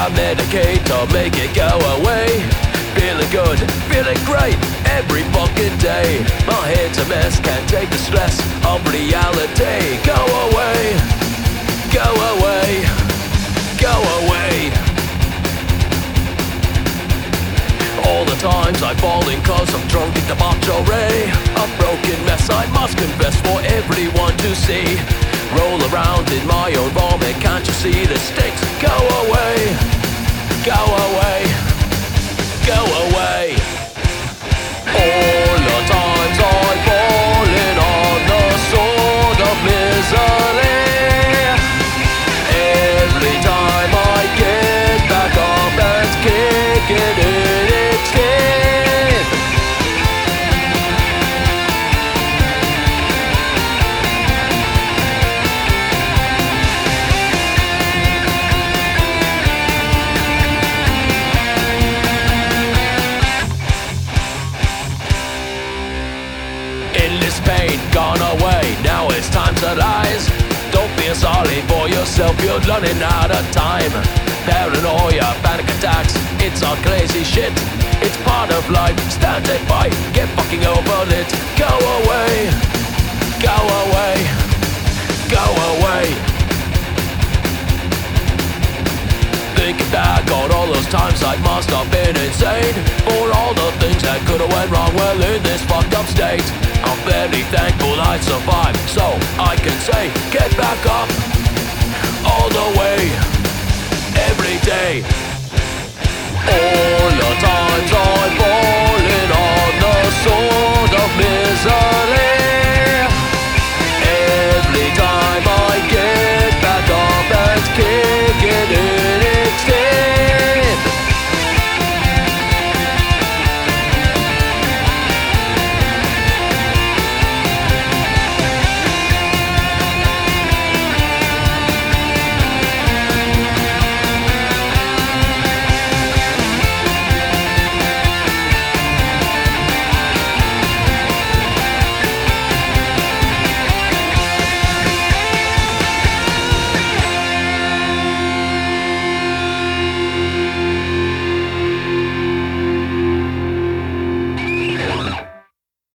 medicate to make it go away. Feeling good, feeling great every fucking day. My head's a mess, can't take the stress of reality. Go away, go away, go away. All the times I've fallen cause I'm drunk in debauchery. A broken mess I must confess for everyone to see. Roll around in my own vomit, can't you see the stinks? Go away, go away, go away. All the times I've fallen on the sword of misery. Every time I get back up and kick it in its teeth. Endless pain gone away, now it's time to rise. Don't feel sorry for yourself, you're running out of time. Paranoia, panic attacks, it's all crazy shit. It's part of life, stand and fight, get fucking over it. Go away, go away, go away. Thinking back on all those times I must have been insane. For all the things that could have went wrong, well in this fucked up state I'm very thankful I survived, so I can say get back up. Although